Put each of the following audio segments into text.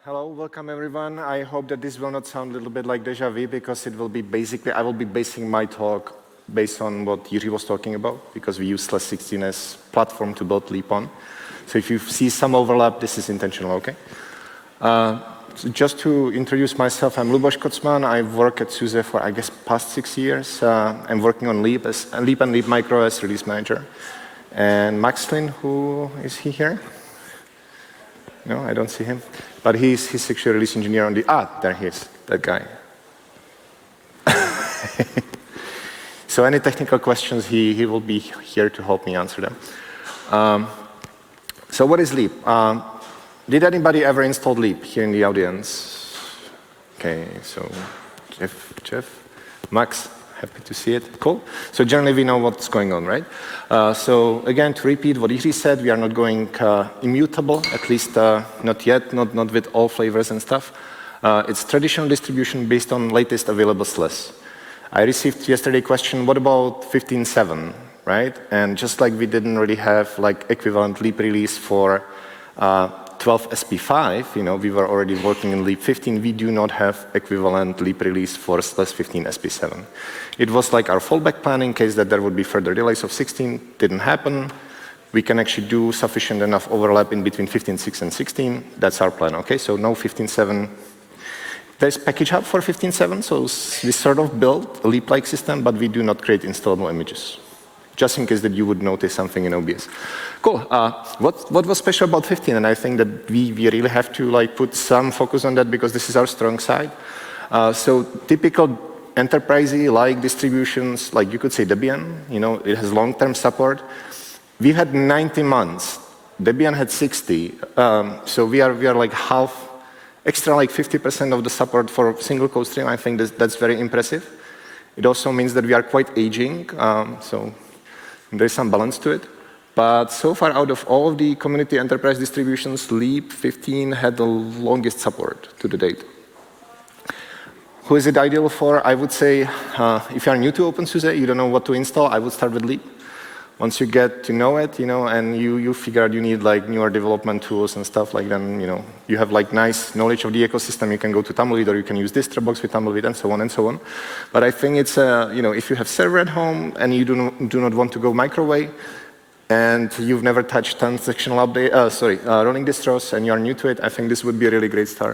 Hello, welcome everyone. I hope that this will not sound a little bit like deja vu because it will be basically, I will be basing my talk based on what Jiří was talking about because we use SLES16 as platform to build Leap on. So if you see some overlap, this is intentional, okay? So just to introduce myself, I'm Luboš Kocman. I work at SUSE for, I guess, past 6 years. I'm working on Leap and Leap Micro as release manager. And Max Flynn, who is he here? No, I don't see him. But he's actually a release engineer on the, there he is, that guy. So any technical questions, he will be here to help me answer them. So what is Leap? Did anybody ever install Leap here in the audience? Okay, so Jeff, Max, happy to see it, cool. So generally we know what's going on, right? So again, to repeat what Jiří said, we are not going immutable, at least not yet, not with all flavors and stuff. It's traditional distribution based on latest available SLES. I received yesterday a question, what about 15.7, right? And just like we didn't really have like equivalent Leap release for 12 SP5, you know, we were already working in Leap 15, we do not have equivalent Leap release for SLES 15 SP7. It was like our fallback plan in case that there would be further delays of 16, didn't happen. We can actually do sufficient enough overlap in between 15.6 and 16, that's our plan, okay? So no 15.7. There's package hub for 15.7, so we sort of built a Leap-like system, but we do not create installable images. Just in case that you would notice something in OBS. Cool. What was special about 15? And I think that we really have to like put some focus on that because this is our strong side. So typical enterprise-like distributions, like you could say Debian, you know, it has long-term support. We had 90 months. Debian had 60. So we are like half, extra like 50% of the support for single code stream. I think that's very impressive. It also means that we are quite aging. So there's some balance to it. But so far, out of all of the community enterprise distributions, Leap 15 had the longest support to the date. Who is it ideal for? I would say, if you are new to OpenSUSE, you don't know what to install, I would start with Leap. Once you get to know it, you know, and you figure out you need like newer development tools and stuff like that, you know, you have like nice knowledge of the ecosystem, you can go to Tumbleweed or you can use DistroBox with Tumbleweed and so on and so on. But I think it's, you know, if you have server at home and you do not want to go microwave and you've never touched transactional update, running distros and you're new to it, I think this would be a really great start.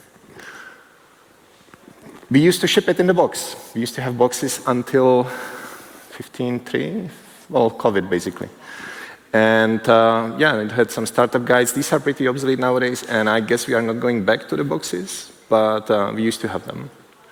We used to ship it in the box. We used to have boxes until 15.3. Well, COVID, basically. And yeah, it had some startup guides. These are pretty obsolete nowadays, and I guess we are not going back to the boxes, but we used to have them.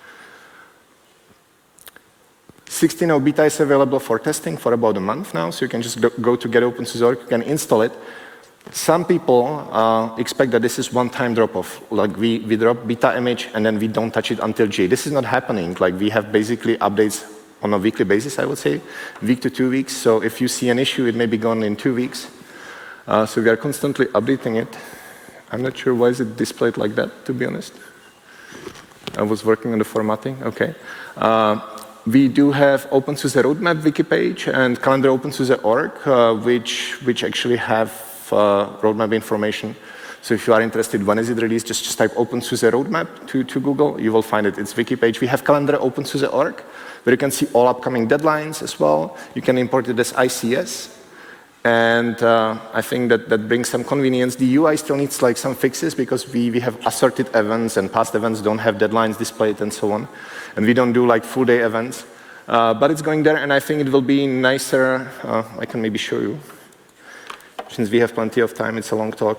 16.0 beta is available for testing for about a month now, so you can just go to getopenSUSE.org, you can install it. Some people expect that this is one-time drop-off, like we drop beta image and then we don't touch it until GA. This is not happening. Like we have basically updates on a weekly basis, I would say, week to 2 weeks. So if you see an issue, it may be gone in 2 weeks. So we are constantly updating it. I'm not sure why is it displayed like that, to be honest. I was working on the formatting, okay. We do have OpenSUSE roadmap wiki page and calendar OpenSUSE.org, which actually have roadmap information. So if you are interested, when is it released, just type OpenSUSE roadmap to Google, you will find it, it's wiki page. We have calendar OpenSUSE.org, where you can see all upcoming deadlines as well. You can import it as ICS. And I think that brings some convenience. The UI still needs like some fixes because we have assorted events and past events don't have deadlines displayed and so on. And we don't do like full day events. But it's going there and I think it will be nicer. I can maybe show you. Since we have plenty of time, it's a long talk.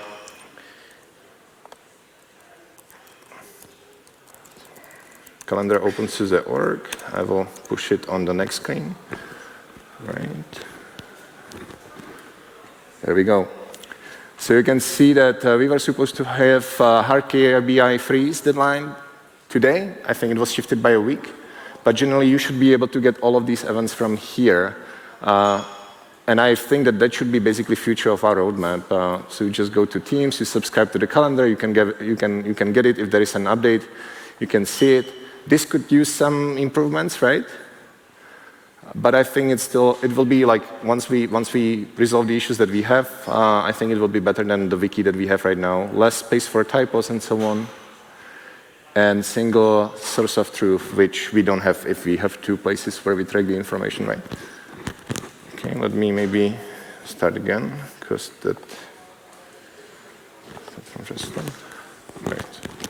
Calendar OpenSUSE.org. I will push it on the next screen. Right. There we go. So you can see that we were supposed to have hardware BI freeze deadline today. I think it was shifted by a week. But generally, you should be able to get all of these events from here. And I think that should be basically future of our roadmap. So you just go to Teams, you subscribe to the calendar, you can get it if there is an update, you can see it. This could use some improvements, right? But I think it will be like, once we resolve the issues that we have, I think it will be better than the wiki that we have right now. Less space for typos and so on. And single source of truth, which we don't have if we have two places where we track the information, right? Okay, let me maybe start again, because that's interesting. Right.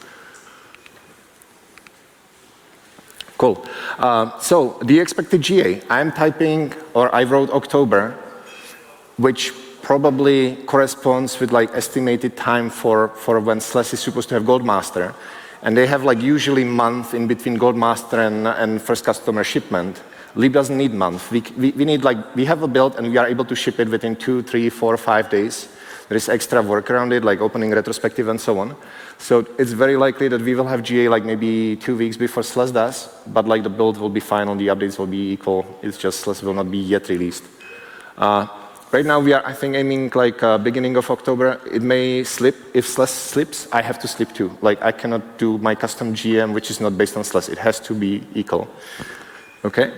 Cool. So the expected GA, I'm typing, or I wrote October, which probably corresponds with like estimated time for when SLES is supposed to have Goldmaster. And they have like usually month in between Goldmaster and first customer shipment. Leap doesn't need month. We need like, we have a build and we are able to ship it within 2, 3, 4, 5 days. There is extra work around it, like opening retrospective and so on. So it's very likely that we will have GA like maybe 2 weeks before SLES does, but like the build will be fine, all the updates will be equal. It's just SLES will not be yet released. Right now we are, I think, aiming like beginning of October. It may slip. If SLES slips, I have to slip too. Like I cannot do my custom GM, which is not based on SLES. It has to be equal. Okay.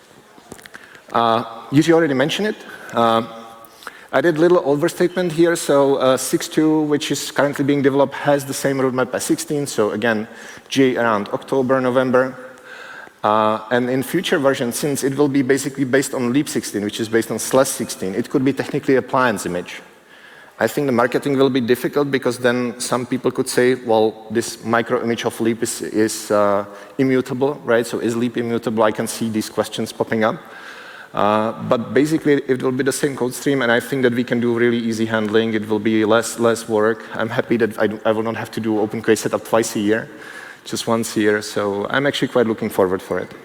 You already mentioned it. I did a little overstatement here. So 6.2, which is currently being developed, has the same roadmap as 16. So again, GA around October, November. And in future versions, since it will be basically based on Leap 16, which is based on SLES 16, it could be technically a appliance image. I think the marketing will be difficult because then some people could say, well, this micro image of Leap is immutable, right? So is Leap immutable? I can see these questions popping up. But basically, it will be the same code stream, and I think that we can do really easy handling. It will be less work. I'm happy that I will not have to do OpenQA setup twice a year, just once a year. So I'm actually quite looking forward for it.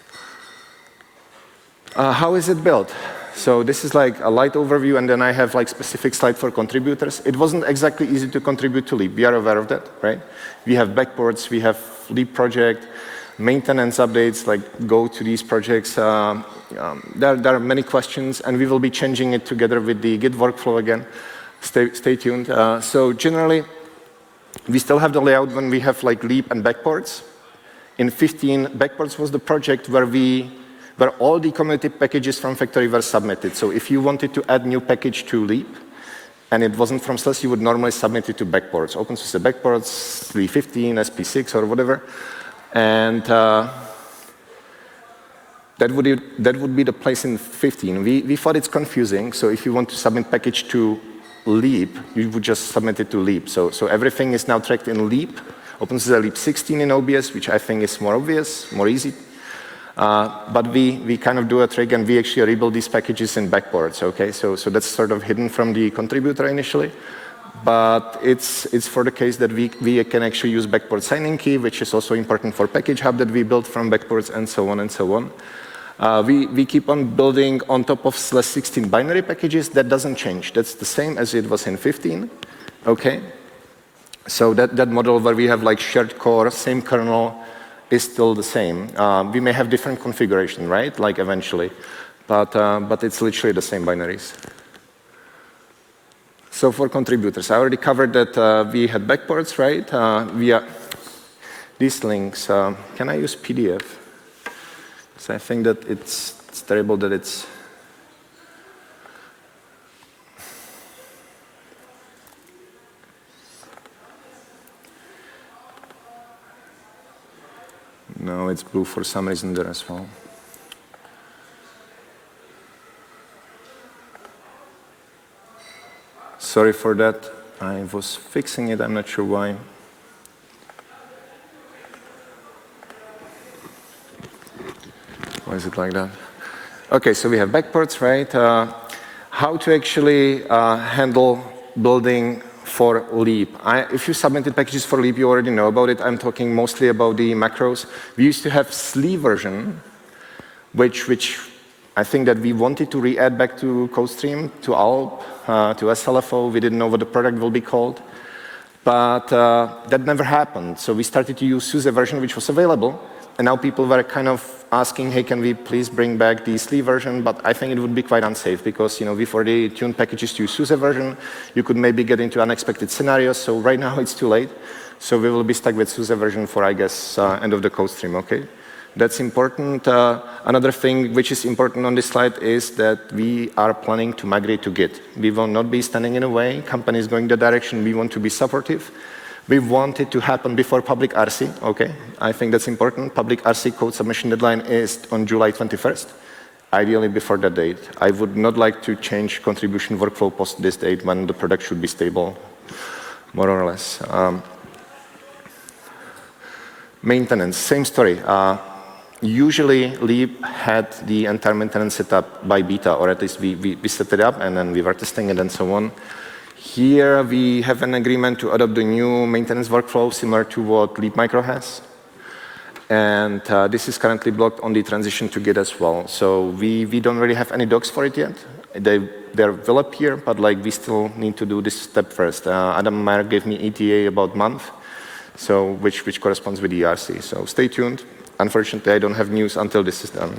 How is it built? So this is like a light overview, and then I have like specific slide for contributors. It wasn't exactly easy to contribute to Leap. We are aware of that, right? We have backports, we have Leap project, maintenance updates, like go to these projects. There are many questions, and we will be changing it together with the Git workflow again. Stay tuned. So generally, we still have the layout when we have like Leap and backports. In 15, backports was the project where all the community packages from Factory were submitted. So if you wanted to add new package to Leap, and it wasn't from SLES, you would normally submit it to backports. OpenSUSE backports, 315, SP6, or whatever. And that would be the place in 15. We thought it's confusing, so if you want to submit package to Leap, you would just submit it to Leap. So everything is now tracked in Leap. OpenSUSE Leap 16 in OBS, which I think is more obvious, more easy. But we kind of do a trick, and we actually rebuild these packages in backports, okay? So that's sort of hidden from the contributor initially. But it's for the case that we can actually use backport signing key, which is also important for Package Hub that we built from backports, and so on and so on. We keep on building on top of SLES 16 binary packages. That doesn't change. That's the same as it was in 15, okay? So that model where we have like shared core, same kernel, is still the same. We may have different configuration, right? Like eventually, but it's literally the same binaries. So for contributors, I already covered that we had backports, right? These links, can I use PDF? So I think that it's terrible that it's... No, it's blue for some reason there as well. Sorry for that. I was fixing it. I'm not sure why. Why is it like that? Okay, so we have backports, right? How to actually handle building for Leap. If you submitted packages for Leap, you already know about it. I'm talking mostly about the macros. We used to have SLE version, which I think that we wanted to re-add back to CodeStream, to ALP, to SLFO. We didn't know what the product will be called. But that never happened. So we started to use SUSE version, which was available. And now people were kind of asking, hey, can we please bring back the SLE version? But I think it would be quite unsafe because, you know, we've already tuned packages to use SUSE version. You could maybe get into unexpected scenarios. So right now it's too late. So we will be stuck with SUSE version for, I guess, end of the CodeStream, okay? That's important. Another thing which is important on this slide is that we are planning to migrate to Git. We will not be standing in a way. Companies going the direction. We want to be supportive. We want it to happen before public RC, okay? I think that's important. Public RC code submission deadline is on July 21st, ideally before that date. I would not like to change contribution workflow post this date when the product should be stable, more or less. Maintenance, same story. Usually, Leap had the entire maintenance set up by beta, or at least we set it up, and then we were testing it and so on. Here, we have an agreement to adopt the new maintenance workflow similar to what Leap Micro has. And this is currently blocked on the transition to Git as well. So we don't really have any docs for it yet. They will appear, but like we still need to do this step first. Adam Meyer gave me ETA about a month, so which corresponds with the ERC. So stay tuned. Unfortunately, I don't have news until this is done.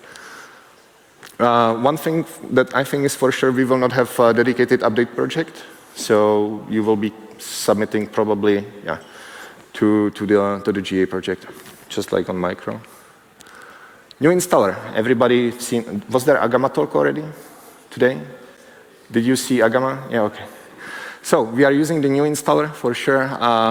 One thing that I think is for sure, we will not have a dedicated update project. So you will be submitting probably to the GA project, just like on Micro. New installer. Everybody seen? Was there Agama talk already today? Did you see Agama? Yeah, okay. So we are using the new installer for sure.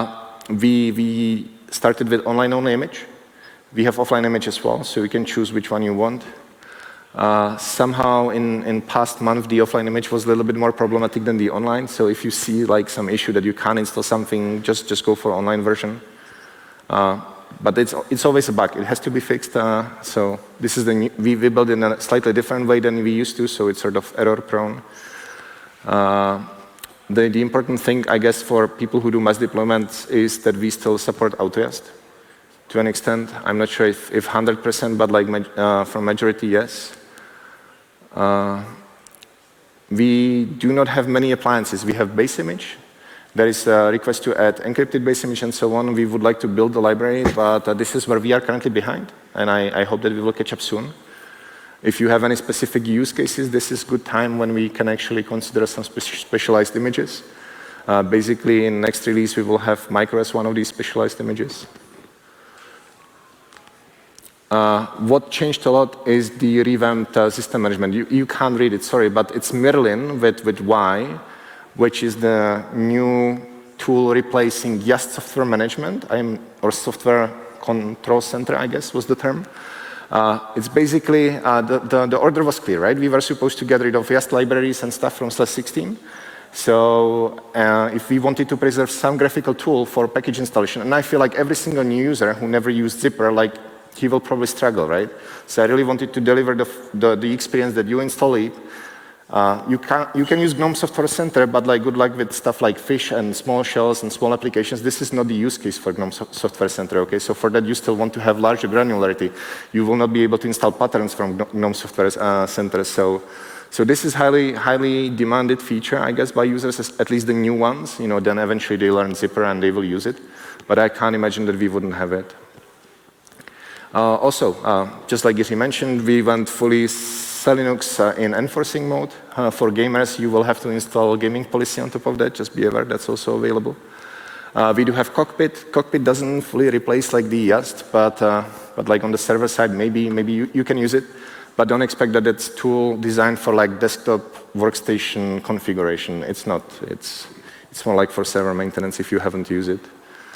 We started with online-only image. We have offline image as well, so you can choose which one you want. Somehow in past month, the offline image was a little bit more problematic than the online. So if you see like some issue that you can't install something, just go for online version. But it's always a bug. It has to be fixed. So this is the new, we build in a slightly different way than we used to, so it's sort of error prone. The important thing, I guess, for people who do mass deployments is that we still support AutoYast to an extent. I'm not sure if 100%, but like from majority, yes. We do not have many appliances. We have base image. There is a request to add encrypted base image and so on. We would like to build the library, but this is where we are currently behind, and I hope that we will catch up soon. If you have any specific use cases, this is a good time when we can actually consider some specialized images. Basically, in next release, we will have Micro as one of these specialized images. What changed a lot is the revamped system management. You can't read it, sorry, but it's Mirlin with Y, which is the new tool replacing Yast software management, or software control center, I guess was the term. It's basically, the order was clear, right? We were supposed to get rid of Yast libraries and stuff from /16. So if we wanted to preserve some graphical tool for package installation, and I feel like every single new user who never used Zypper, like he will probably struggle, right? So I really wanted to deliver the experience that you install it. You can use GNOME Software Center, but like good luck with stuff like fish and small shells and small applications. This is not the use case for GNOME Software Center, okay? So for that, you still want to have larger granularity. You will not be able to install patterns from GNOME Software Center. So this is highly demanded feature, I guess, by users, at least the new ones. You know, then eventually they learn Zypper and they will use it. But I can't imagine that we wouldn't have it. Also, just like Gizzy mentioned, we went fully Linux in enforcing mode. For gamers, you will have to install gaming policy on top of that. Just be aware, that's also available. We do have Cockpit. Cockpit doesn't fully replace like the Yast, but like on the server side, maybe you can use it. But don't expect that it's tool designed for like desktop workstation configuration. It's not. It's more like for server maintenance if you haven't used it.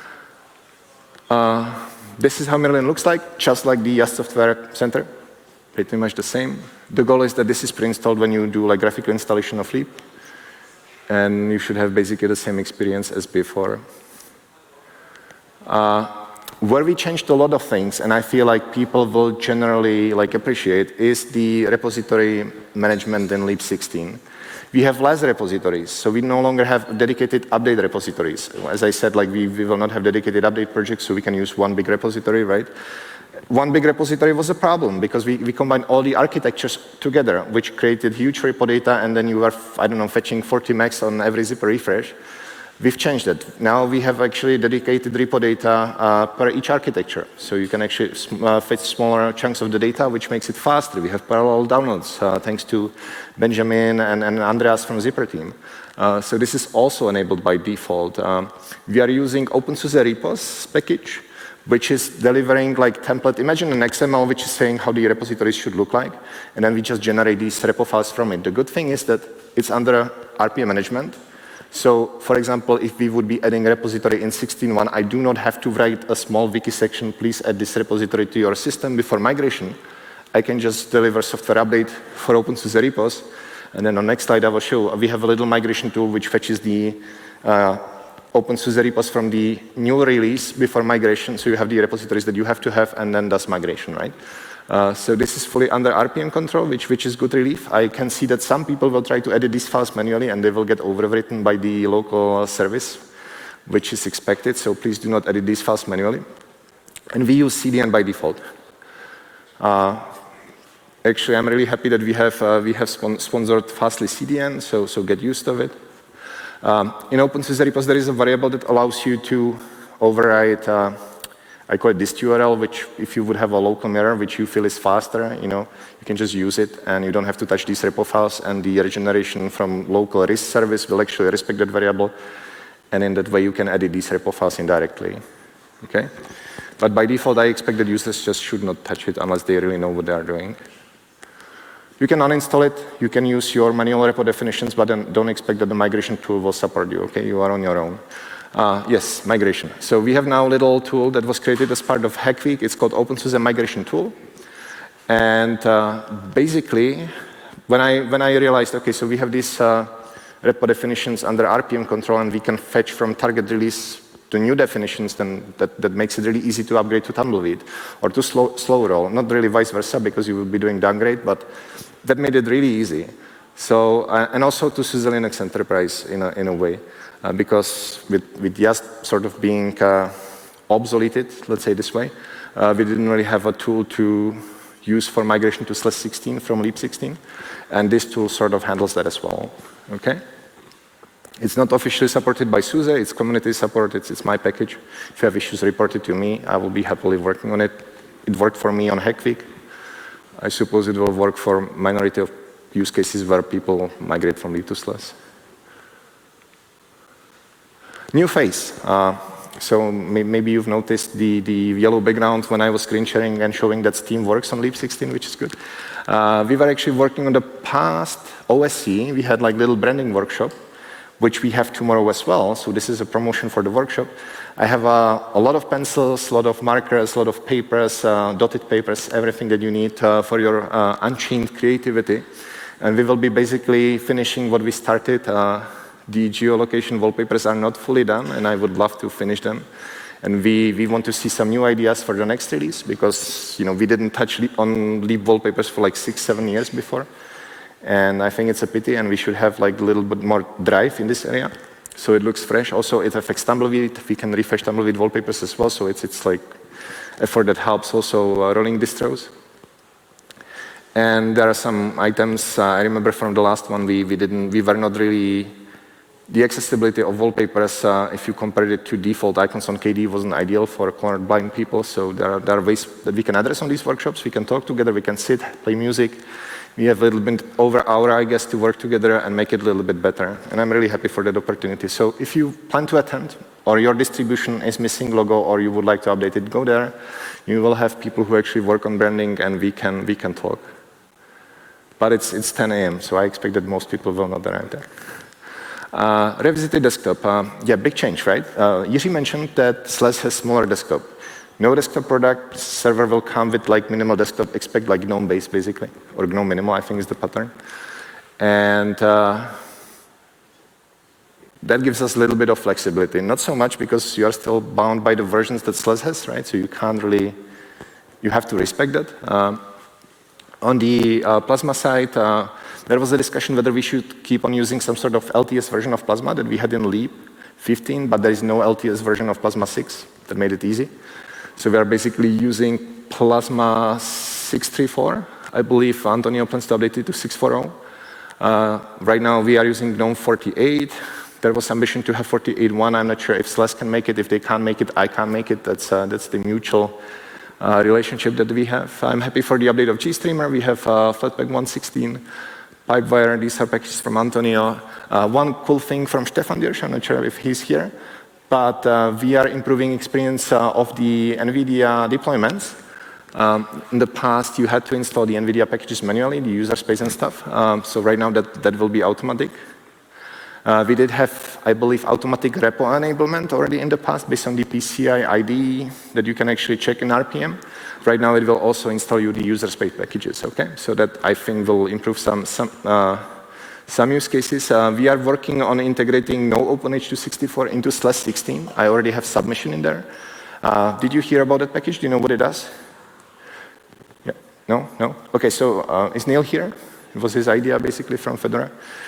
This is how Mirlin looks like, just like the Yast Software Center. Pretty much the same. The goal is that this is pre-installed when you do like graphical installation of Leap. And you should have basically the same experience as before. Where we changed a lot of things, and I feel like people will generally like appreciate, is the repository management in Leap 16. We have less repositories, so we no longer have dedicated update repositories. As I said, like we will not have dedicated update projects, so we can use one big repository, right? One big repository was a problem because we combined all the architectures together, which created huge repo data, and then you were, I don't know, fetching 40 megs on every Zypper refresh. We've changed it. Now we have actually dedicated repo data per each architecture. So you can actually fetch smaller chunks of the data, which makes it faster. We have parallel downloads, thanks to Benjamin and Andreas from Zypper team. So this is also enabled by default. We are using OpenSUSE repos package, which is delivering like template. Imagine an XML which is saying how the repositories should look like, and then we just generate these repo files from it. The good thing is that it's under RPM management. So, for example, if we would be adding a repository in 16.1, I do not have to write a small wiki section, please add this repository to your system before migration. I can just deliver software update for OpenSUSE repos, and then on the next slide I will show, we have a little migration tool which fetches the OpenSUSE repos from the new release before migration, so you have the repositories that you have to have, and then does migration, right? So this is fully under RPM control, which is good relief. I can see that some people will try to edit these files manually, and they will get overwritten by the local service, which is expected, so please do not edit these files manually. And we use CDN by default. Actually, I'm really happy that we have sponsored Fastly CDN, so get used to it. In OpenSUSE repos, there is a variable that allows you to override, I call it dist URL, which if you would have a local mirror, which you feel is faster, you can just use it, and you don't have to touch these repo files, and the regeneration from local RIS service will actually respect that variable, and in that way you can edit these repo files indirectly, okay? But by default, I expect that users just should not touch it unless they really know what they are doing. You can uninstall it, you can use your manual repo definitions, but then don't expect that the migration tool will support you, okay? You are on your own. Yes, migration. So we have now a little tool that was created as part of Hack Week. It's called OpenSUSE Migration Tool. And basically, when I realized, okay, so we have these repo definitions under RPM control, and we can fetch from target release to new definitions, then that makes it really easy to upgrade to Tumbleweed or to slow roll. Not really vice versa, because you will be doing downgrade, but that made it really easy. So, and also to SUSE Linux Enterprise in a way, because with just sort of being obsoleted, let's say this way, we didn't really have a tool to use for migration to /16 from Leap 16, and this tool sort of handles that as well, okay? It's not officially supported by SUSE, it's community support, it's my package. If you have issues, report it to me, I will be happily working on it. It worked for me on Hack Week. I suppose it will work for minority of use cases where people migrate from Leap to SLS. New face. So maybe you've noticed the yellow background when I was screen sharing and showing that Steam works on Leap 16, which is good. We were actually working on the past OSC. We had like little branding workshop, which we have tomorrow as well. So this is a promotion for the workshop. I have a lot of pencils, a lot of markers, a lot of papers, dotted papers, everything that you need for your unchained creativity. And we will be basically finishing what we started. The geolocation wallpapers are not fully done, and I would love to finish them. And we want to see some new ideas for the next release, because we didn't touch on Leap wallpapers for like 6-7 years before. And I think it's a pity, and we should have like a little bit more drive in this area, so it looks fresh. Also, it affects Tumbleweed. We can refresh Tumbleweed wallpapers as well, so it's like effort that helps also rolling distros. And there are some items I remember from the last one. We were not really. The accessibility of wallpapers, if you compare it to default icons on KDE, wasn't ideal for colorblind people. So there are ways that we can address on these workshops. We can talk together. We can sit, play music. We have a little bit over an hour, I guess, to work together and make it a little bit better. And I'm really happy for that opportunity. So if you plan to attend, or your distribution is missing logo, or you would like to update it, go there. You will have people who actually work on branding, and we can talk. But it's 10 a.m., so I expect that most people will not arrive there. Revisited desktop. Yeah, big change, right? Jiří mentioned that SLS has smaller desktop. No desktop product, server will come with like minimal desktop, expect like GNOME base basically, or GNOME minimal, I think is the pattern. And that gives us a little bit of flexibility. Not so much because you are still bound by the versions that SLS has, right? So you can't really, you have to respect that. On the Plasma side, there was a discussion whether we should keep on using some sort of LTS version of Plasma that we had in Leap 15, but there is no LTS version of Plasma 6 that made it easy. So we are basically using Plasma 6.3.4. I believe Antonio plans to update it to 6.4.0. Right now we are using GNOME 48. There was ambition to have 48.1. I'm not sure if SLS can make it. If they can't make it, I can't make it. That's the mutual relationship that we have. I'm happy for the update of GStreamer. We have Flatpak 1.16. Pipewire, these are packages from Antonio. One cool thing from Stefan Dirsch, I'm not sure if he's here. but we are improving experience of the NVIDIA deployments. In the past, you had to install the NVIDIA packages manually, the user space and stuff. So right now, that will be automatic. We did have, I believe, automatic repo enablement already in the past based on the PCI ID that you can actually check in RPM. Right now, it will also install you the user space packages, okay? So that, I think, will improve some use cases. We are working on integrating no OpenH264 into /16. I already have submission in there. Did you hear about that package? Do you know what it does? Yeah. No? No? Okay, so is Neil here? It was his idea, basically, from Fedora.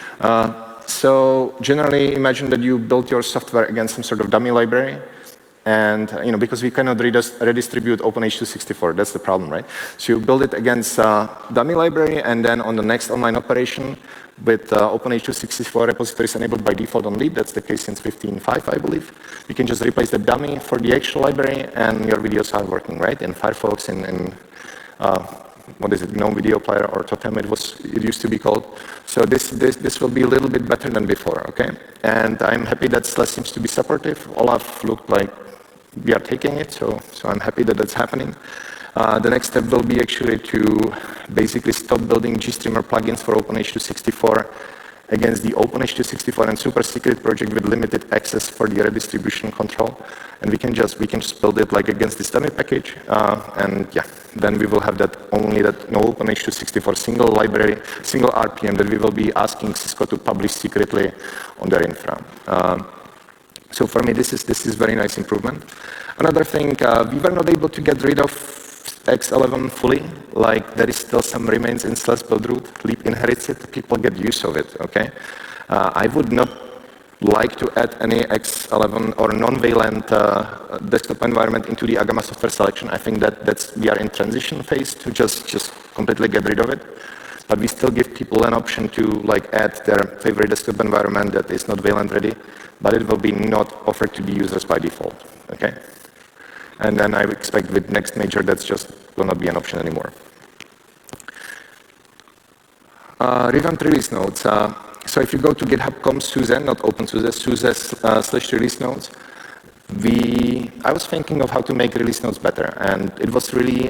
So generally, imagine that you built your software against some sort of dummy library. And because we cannot redistribute OpenH264, that's the problem, right? So you build it against dummy library, and then on the next online operation with OpenH264 repositories enabled by default on Leap, that's the case since 15.5, I believe. You can just replace the dummy for the actual library, and your videos are working, right? In Firefox, in what is it, GNOME Video Player or Totem, it used to be called. So this will be a little bit better than before, okay? And I'm happy that SLES seems to be supportive. Olaf looked like we are taking it, so I'm happy that that's happening. The next step will be actually to basically stop building GStreamer plugins for OpenH264 against the OpenH264 and super secret project with limited access for the redistribution control. And we can just build it like against this dummy package, and yeah, then we will have that only that no OpenH264 single library, single RPM that we will be asking Cisco to publish secretly on their infra. So for me, this is very nice improvement. Another thing, we were not able to get rid of X11 fully. Like there is still some remains in SLES build root. Leap inherits it. People get use of it. Okay. I would not like to add any X11 or non-valent desktop environment into the Agama software selection. I think we are in transition phase to just completely get rid of it. But we still give people an option to like add their favorite desktop environment that is not valent ready, but it will be not offered to the users by default, okay? And then I expect with next major, that's just will not be an option anymore. Revamped release notes. So if you go to github.com SUSE, not OpenSUSE, SUSE/release notes, I was thinking of how to make release notes better, and it was really,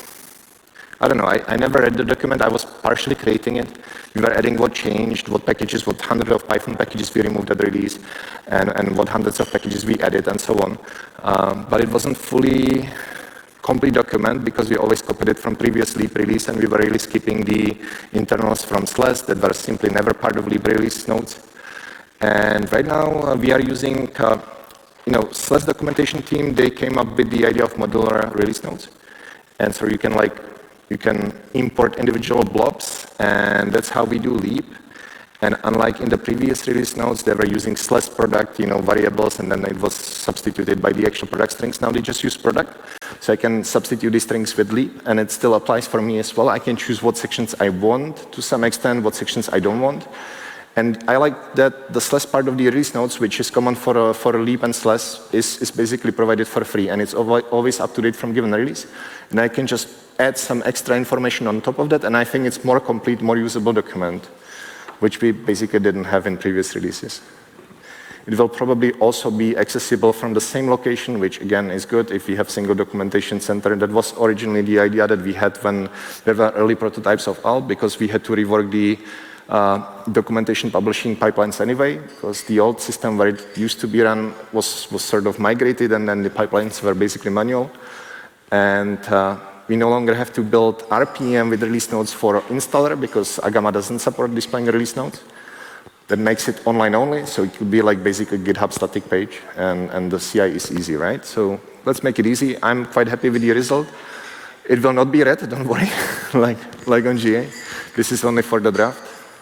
I don't know, I never read the document. I was partially creating it. We were adding what changed, what packages, what hundreds of Python packages we removed at release, and what hundreds of packages we added, and so on. But it wasn't fully complete document because we always copied it from previous Leap release, and we were really skipping the internals from SLES that were simply never part of Leap release notes. And right now we are using, SLES documentation team, they came up with the idea of modular release notes. And so you can import individual blobs, and that's how we do Leap. And unlike in the previous release notes, they were using SLES product, variables, and then it was substituted by the actual product strings. Now they just use product. So I can substitute these strings with Leap, and it still applies for me as well. I can choose what sections I want to some extent, what sections I don't want. And I like that the SLES part of the release notes, which is common for Leap and SLES, is basically provided for free, and it's always up to date from given release. And I can just add some extra information on top of that, and I think it's more complete, more usable document, which we basically didn't have in previous releases. It will probably also be accessible from the same location, which again is good if we have single documentation center. That was originally the idea that we had when there were early prototypes of ALP, because we had to rework the documentation publishing pipelines anyway, because the old system where it used to be run was sort of migrated, and then the pipelines were basically manual. And we no longer have to build RPM with release notes for installer because Agama doesn't support displaying release notes. That makes it online only, so it could be like basically GitHub static page, and the CI is easy, right? So let's make it easy. I'm quite happy with the result. It will not be red, don't worry, like on GA. This is only for the draft.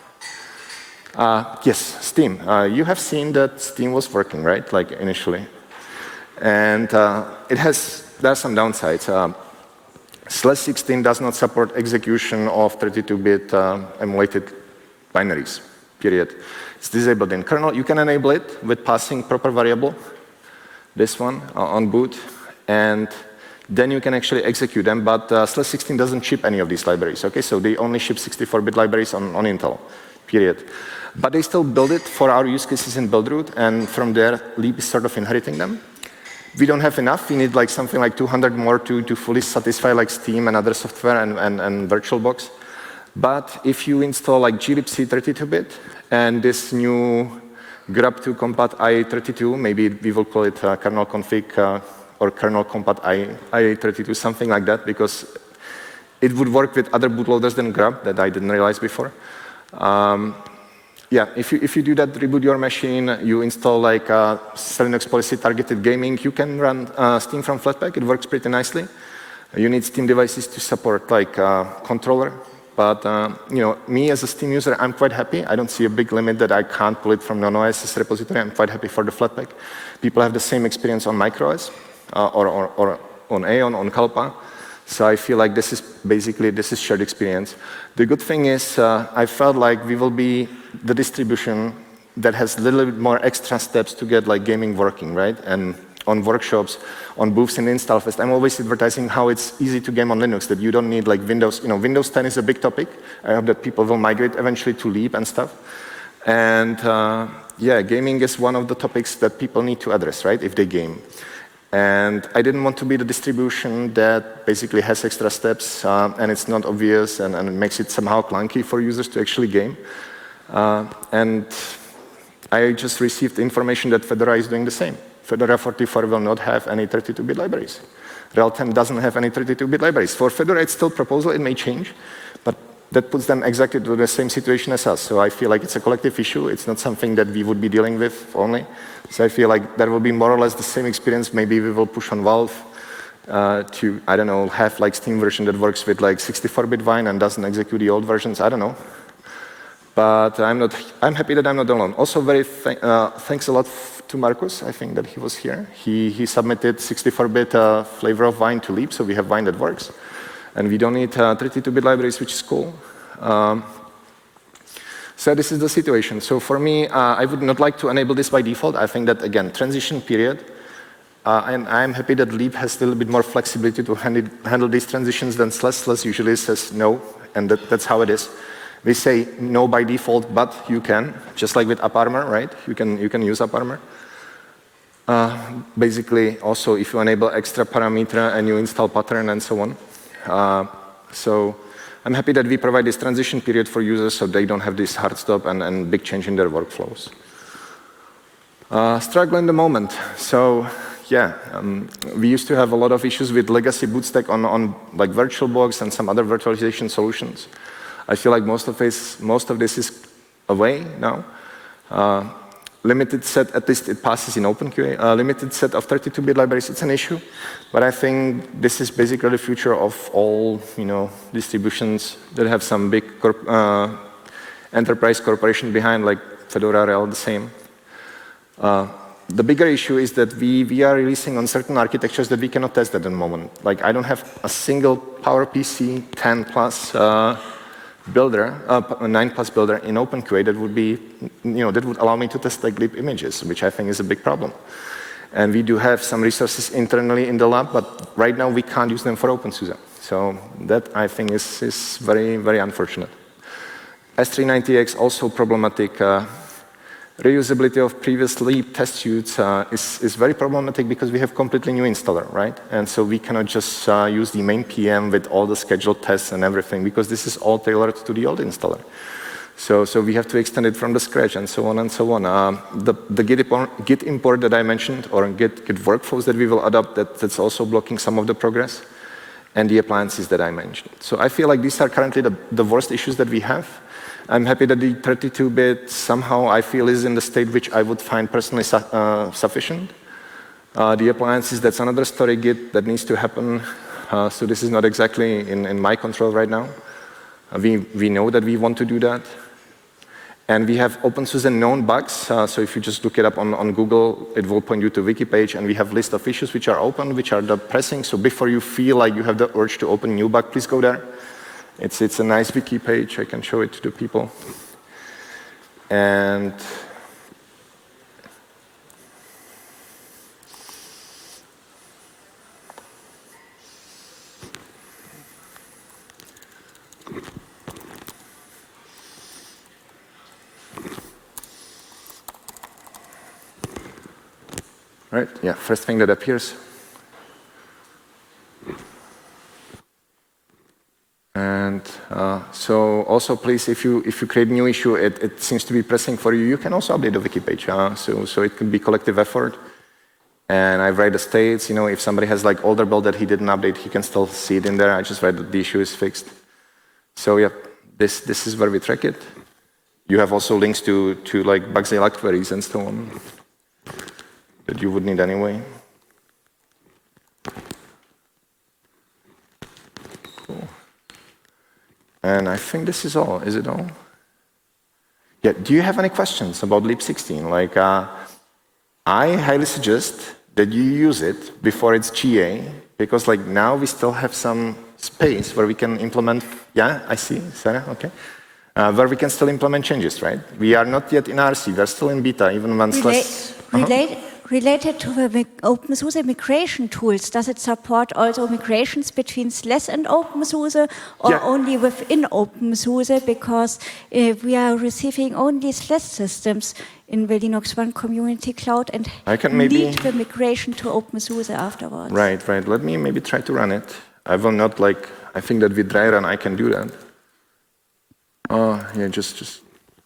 Yes, Steam. You have seen that Steam was working, right, like initially. And there are some downsides. /16 does not support execution of 32-bit emulated binaries, period. It's disabled in kernel. You can enable it with passing proper variable, this one, on boot, and then you can actually execute them, but /16 doesn't ship any of these libraries, okay? So they only ship 64-bit libraries on Intel. period. But they still build it for our use cases in Buildroot, and from there, Leap is sort of inheriting them. We don't have enough. We need like something like 200 more to fully satisfy like Steam and other software and VirtualBox. But if you install like glibc 32-bit and this new grub2 compat IA32, maybe we will call it kernel config or kernel compat IA32, something like that, because it would work with other bootloaders than grub that I didn't realize before. Yeah, if you do that, reboot your machine, you install like Linux policy targeted gaming, you can run Steam from Flatpak. It works pretty nicely. You need Steam devices to support like controller. But you know, me as a Steam user, I'm quite happy. I don't see a big limit that I can't pull it from non-OS repository. I'm quite happy for the Flatpak. People have the same experience on MicroOS or on Aeon, on Kalpa. So I feel like this is shared experience. The good thing is I felt like we will be the distribution that has a little bit more extra steps to get like gaming working, right? And on workshops, on booths in InstallFest, I'm always advertising how it's easy to game on Linux, that you don't need like Windows. You know, Windows 10 is a big topic. I hope that people will migrate eventually to Leap and stuff. And yeah, gaming is one of the topics that people need to address, right, if they game. And I didn't want to be the distribution that basically has extra steps and it's not obvious and it makes it somehow clunky for users to actually game. And I just received information that Fedora is doing the same. Fedora 44 will not have any 32-bit libraries. RHEL 10 doesn't have any 32-bit libraries. For Fedora, it's still proposal, it may change, but that puts them exactly to the same situation as us. So I feel like it's a collective issue. It's not something that we would be dealing with only. So I feel like there will be more or less the same experience. Maybe we will push on Valve to, I don't know, have like Steam version that works with like 64-bit Wine and doesn't execute the old versions. I don't know. But I'm happy that I'm not alone. Also, thanks a lot to Marcus. I think that he was here. He submitted 64-bit flavor of Wine to Leap, so we have Wine that works. And we don't need 32-bit libraries, which is cool. So this is the situation. So for me, I would not like to enable this by default. I think that, again, transition period. And I'm happy that Leap has a little bit more flexibility to handle these transitions than // usually says no, and that's how it is. We say no by default, but you can, just like with AppArmor, right? You can use AppArmor. Basically, also if you enable extra parameter and you install pattern and so on. So I'm happy that we provide this transition period for users so they don't have this hard stop and big change in their workflows. Struggle in the moment. So yeah, we used to have a lot of issues with legacy bootstack on like VirtualBox and some other virtualization solutions. I feel like most of this is away now. Limited set, at least it passes in OpenQA. Limited set of 32-bit libraries, it's an issue. But I think this is basically the future of all, distributions that have some big enterprise corporation behind, like Fedora, RHEL, the same. The bigger issue is that we are releasing on certain architectures that we cannot test at the moment. Like I don't have a single PowerPC 10 plus builder, 9 plus builder in OpenQA that would be, that would allow me to test like Leap images, which I think is a big problem. And we do have some resources internally in the lab, but right now we can't use them for OpenSUSE. So that I think is very, very unfortunate. S390X also problematic. Reusability of previous Leap test suites is very problematic because we have completely new installer, right? And so we cannot just use the main PM with all the scheduled tests and everything because this is all tailored to the old installer. So we have to extend it from the scratch and so on and so on. The Git import that I mentioned or Git workflows that we will adopt, that's also blocking some of the progress, and the appliances that I mentioned. So I feel like these are currently the worst issues that we have. I'm happy that the 32-bit somehow I feel is in the state which I would find personally sufficient. The appliances, that's another story, Git, that needs to happen. So this is not exactly in my control right now. We know that we want to do that. And we have OpenSUSE known bugs. So if you just look it up on Google, it will point you to wiki page. And we have list of issues which are open, which are the pressing. So before you feel like you have the urge to open new bug, please go there. It's a nice wiki page. I can show it to the people. And right? Yeah, first thing that appears. And so also please, if you create a new issue, it seems to be pressing for you, you can also update the wiki page. So it could be collective effort. And I write the states, if somebody has like older build that he didn't update, he can still see it in there. I just write that the issue is fixed. So yeah, this is where we track it. You have also links to like Bugzilla queries and so on that you would need anyway. Cool. And I think this is all. Is it all? Yeah. Do you have any questions about Leap 16? Like, I highly suggest that you use it before it's GA, because like now we still have some space where we can implement. Yeah, I see, Sarah. Okay. Where we can still implement changes, right? We are not yet in RC. We are still in beta, even when Related to the OpenSUSE migration tools, does it support also migrations between SLES and OpenSUSE, or only within OpenSUSE? Because we are receiving only SLES systems in the Linux One Community Cloud and need the migration to OpenSUSE afterwards. Right. Let me maybe try to run it. I will not I think that with dry run I can do that. Yeah, just.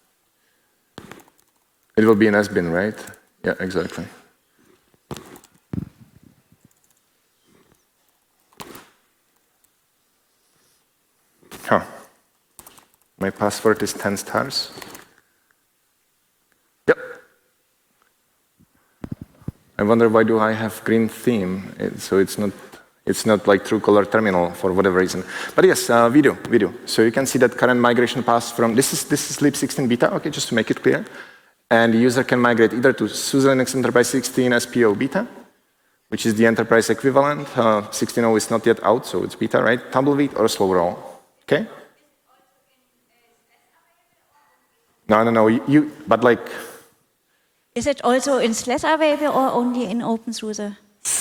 It will be an SBIN, right? Yeah, exactly. My password is 10 stars. Yep. I wonder why do I have green theme? So it's not like true color terminal for whatever reason. But yes, we do. So you can see that current migration path from this is Leap 16 beta. Okay, just to make it clear. And the user can migrate either to SUSE Linux Enterprise 16 SPO beta, which is the enterprise equivalent. 16.0 is not yet out, so it's beta, right? Tumbleweed or slow roll. Okay. No. But like. Is it also in SLES available or only in OpenSUSE?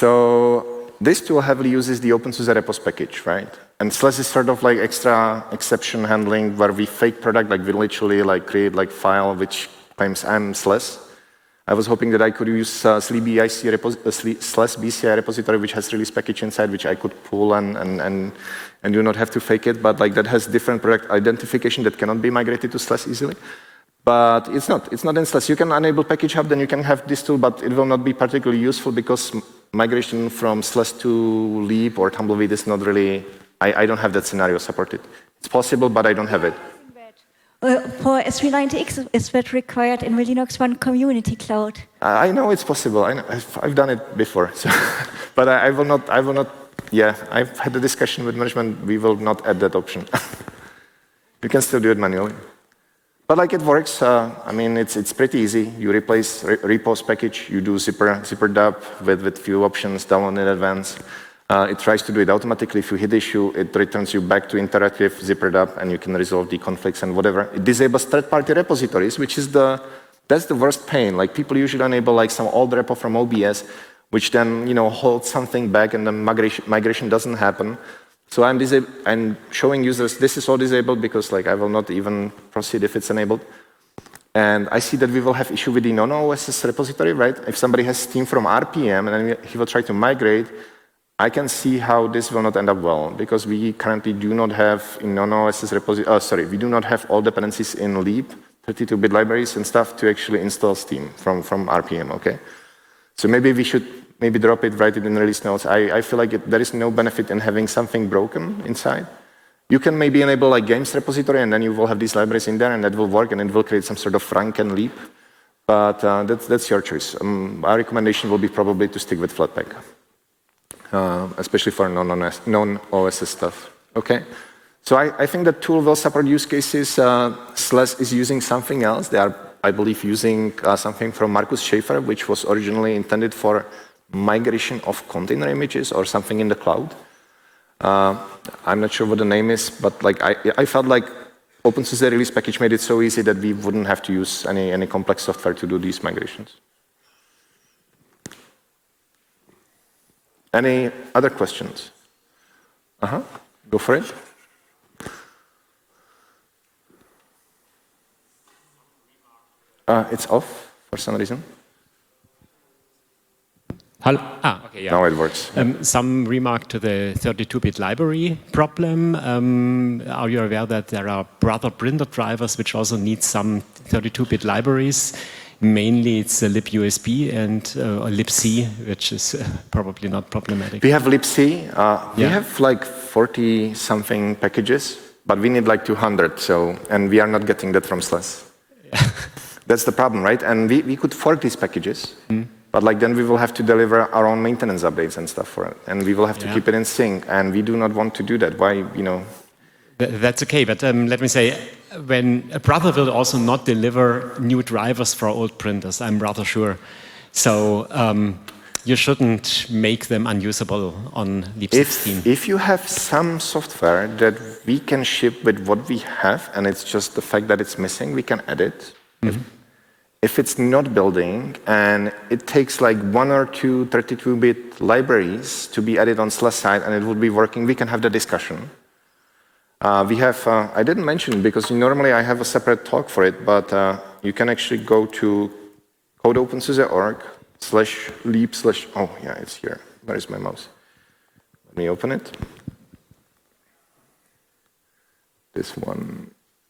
So this tool heavily uses the OpenSUSE repos package, right? And SLES is sort of like extra exception handling where we fake product, like we literally like create like file which claims I'm SLES. I was hoping that I could use SLES BCI repository, which has release package inside, which I could pull and do not have to fake it. But like that has different product identification that cannot be migrated to SLES easily. But it's not in SLES. You can enable Package Hub, then you can have this tool, but it will not be particularly useful because migration from SLES to Leap or Tumbleweed is not really. I don't have that scenario supported. It's possible, but I don't have it. For S390X, is that required in the Linux One Community Cloud? I know it's possible. I've done it before, so but I will not. Yeah, I've had a discussion with management. We will not add that option. You can still do it manually, but like it works. I mean, it's pretty easy. You replace repos package. You do zipper-dub with few options, download in advance. It tries to do it automatically. If you hit issue, it returns you back to interactive zipper-dub, and you can resolve the conflicts and whatever. It disables third-party repositories, which is that's the worst pain. Like people usually enable like some old repo from OBS, which then holds something back, and the migration doesn't happen. So I'm showing users this is all disabled because like I will not even proceed if it's enabled. And I see that we will have issue with the non-OSS repository, right? If somebody has Steam from RPM and then he will try to migrate, I can see how this will not end up well, because we currently do not have in non-OSS repository, we do not have all dependencies in Leap, 32-bit libraries and stuff to actually install Steam from RPM, okay? So maybe we should drop it, write it in release notes. I feel like there is no benefit in having something broken inside. You can maybe enable like games repository, and then you will have these libraries in there, and that will work, and it will create some sort of Franken Leap. But that's your choice. Our recommendation will be probably to stick with Flatpak. Especially for non-OSS stuff. Okay, so I think the tool will support use cases. SLES is using something else. They are, I believe, using something from Markus Schaefer, which was originally intended for migration of container images or something in the cloud. I'm not sure what the name is, but like I felt like OpenSUSE release package made it so easy that we wouldn't have to use any complex software to do these migrations. Any other questions? Go for it. It's off for some reason. Okay, yeah. Now it works. Some remark to the 32-bit library problem. Are you aware that there are brother printer drivers which also need some 32-bit libraries? Mainly it's libUSB and libc, which is probably not problematic. We have libc. We have like 40-something packages, but we need like 200, and we are not getting that from SLES. That's the problem, right? And we could fork these packages, but like then we will have to deliver our own maintenance updates and stuff for it, and we will have to keep it in sync, and we do not want to do that. Why, That's okay, but let me say, when a brother will also not deliver new drivers for old printers, I'm rather sure. So you shouldn't make them unusable on lib16. If you have some software that we can ship with what we have, and it's just the fact that it's missing, we can add it. If it's not building, and it takes like 1 or 2 32-bit libraries to be added on SLES side, and it will be working, we can have the discussion. We have, I didn't mention it because normally I have a separate talk for it, but you can actually go to codeopensuse.org/leap/ oh yeah, it's here. Where is my mouse? Let me open it. This one.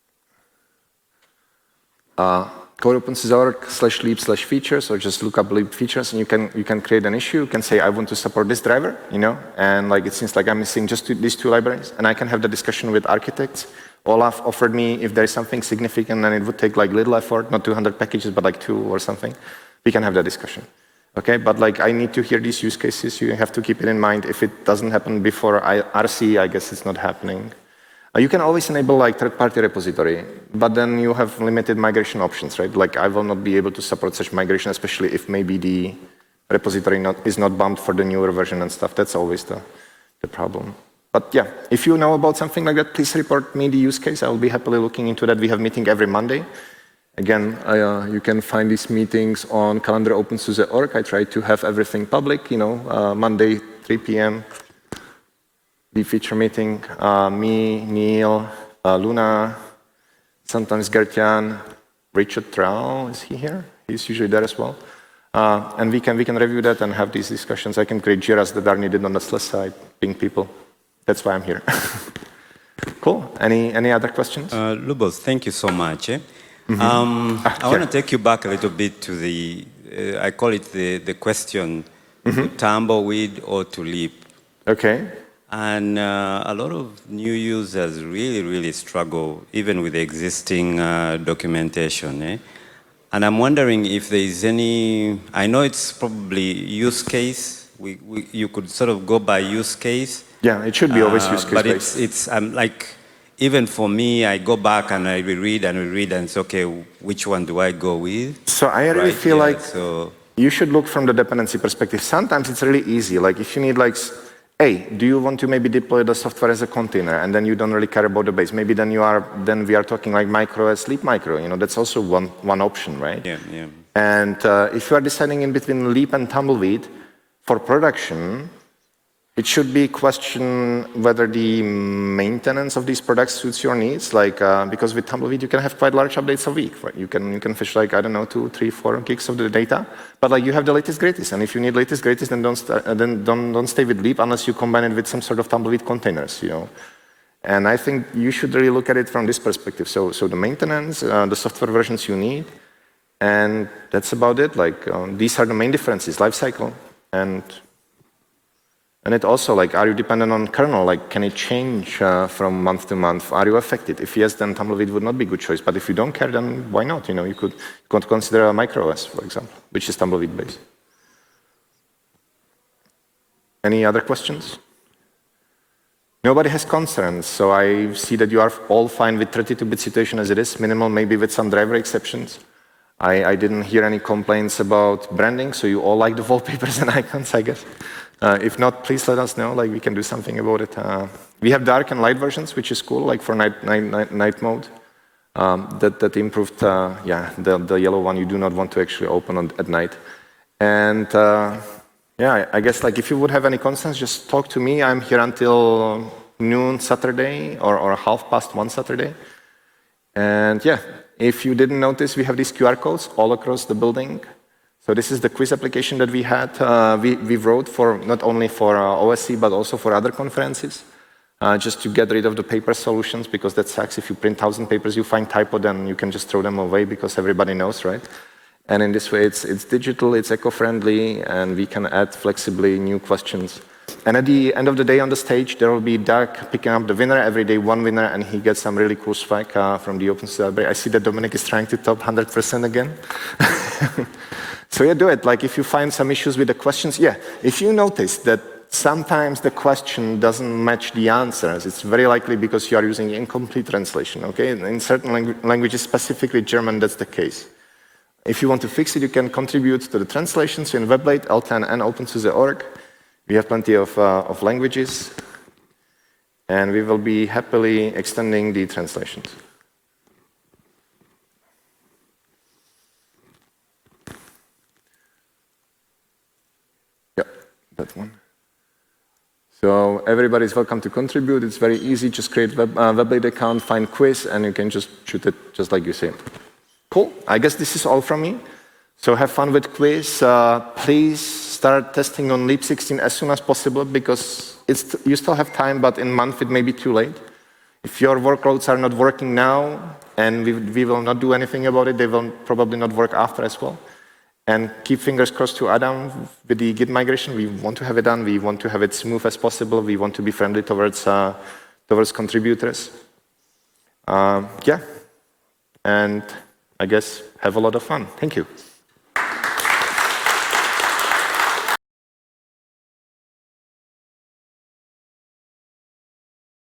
codeopensuse.org/leap/features, or just look up leap features, and you can create an issue. You can say I want to support this driver, and like it seems like I'm missing just these 2 libraries, and I can have the discussion with architects. Olaf offered me if there is something significant and it would take like little effort, not 200 packages, but like 2 or something, we can have that discussion. Okay, but like I need to hear these use cases. You have to keep it in mind. If it doesn't happen before RC, I guess it's not happening. You can always enable like third-party repository, but then you have limited migration options, right? Like I will not be able to support such migration, especially if maybe the repository is not bumped for the newer version and stuff. That's always the problem. But yeah, if you know about something like that, please report me the use case. I will be happily looking into that. We have meeting every Monday. Again, you can find these meetings on calendar.opensuse.org. I try to have everything public, Monday, 3 p.m. The feature meeting, me, Neil, Luna, sometimes Gertjan, Richard Trau, is he here? He's usually there as well. And we can review that and have these discussions. I can create JIRAs that are needed on the SLES side, ping people. That's why I'm here. Cool. Any other questions? Lubos, thank you so much. I want to take you back a little bit to the, I call it the question, to tumbleweed or to leap. Okay. And a lot of new users really struggle, even with the existing documentation. And I'm wondering if there is any, I know it's probably use case, you could sort of go by use case. Yeah, it should be always use case but based. it's like, even for me, I go back and I reread and it's okay, which one do I go with? So I really feel like you should look from the dependency perspective. Sometimes it's really easy, like if you need like, hey, do you want to maybe deploy the software as a container, and then you don't really care about the base? Maybe then we are talking like micro as Leap Micro. That's also one option, right? Yeah. And if you are deciding in between Leap and Tumbleweed for production, it should be a question whether the maintenance of these products suits your needs. Like because with Tumbleweed you can have quite large updates a week, right? You can fish like 2, 3, 4 gigs of the data, but like you have the latest greatest. And if you need latest greatest, then don't stay with Leap unless you combine it with some sort of Tumbleweed containers, And I think you should really look at it from this perspective. So the maintenance, the software versions you need, and that's about it. Like these are the main differences: lifecycle and it also, like, are you dependent on kernel? Like, can it change from month to month? Are you affected? If yes, then Tumbleweed would not be a good choice. But if you don't care, then why not? You could consider a MicroOS, for example, which is Tumbleweed based. Any other questions? Nobody has concerns, so I see that you are all fine with 32-bit situation as it is, minimal, maybe with some driver exceptions. I didn't hear any complaints about branding, so you all like the wallpapers and icons, I guess. If not, please let us know, like we can do something about it. We have dark and light versions, which is cool, like for night mode. That improved, the yellow one you do not want to actually open at night. And yeah, I guess like if you would have any concerns, just talk to me. I'm here until noon Saturday or 1:30 Saturday. And yeah, if you didn't notice, we have these QR codes all across the building. So this is the quiz application that we had. We wrote for not only for OSCE, but also for other conferences, just to get rid of the paper solutions, because that sucks. If you print 1,000 papers, you find typo, then you can just throw them away because everybody knows, right? And in this way, it's digital, it's eco-friendly, and we can add flexibly new questions. And at the end of the day on the stage, there will be Doug picking up the winner, every day one winner, and he gets some really cool swag from the OpenSUSE library. I see that Dominic is trying to top 100% again. So yeah, do it. Like if you find some issues with the questions, yeah, if you notice that sometimes the question doesn't match the answers, it's very likely because you are using incomplete translation, okay? In certain languages, specifically German, that's the case. If you want to fix it, you can contribute to the translations in WebLate, LTAN, and OpenSUSE.org. We have plenty of languages, and we will be happily extending the translations. Yeah, that one. So everybody's welcome to contribute. It's very easy. Just create WebLate account, find quiz, and you can just shoot it just like you say. Cool. I guess this is all from me. So have fun with quiz. Please start testing on Leap 16 as soon as possible, because you still have time, but in a month it may be too late. If your workloads are not working now, and we will not do anything about it, they will probably not work after as well. And keep fingers crossed to Adam with the Git migration. We want to have it done. We want to have it smooth as possible. We want to be friendly towards contributors. Yeah, and I guess have a lot of fun. Thank you.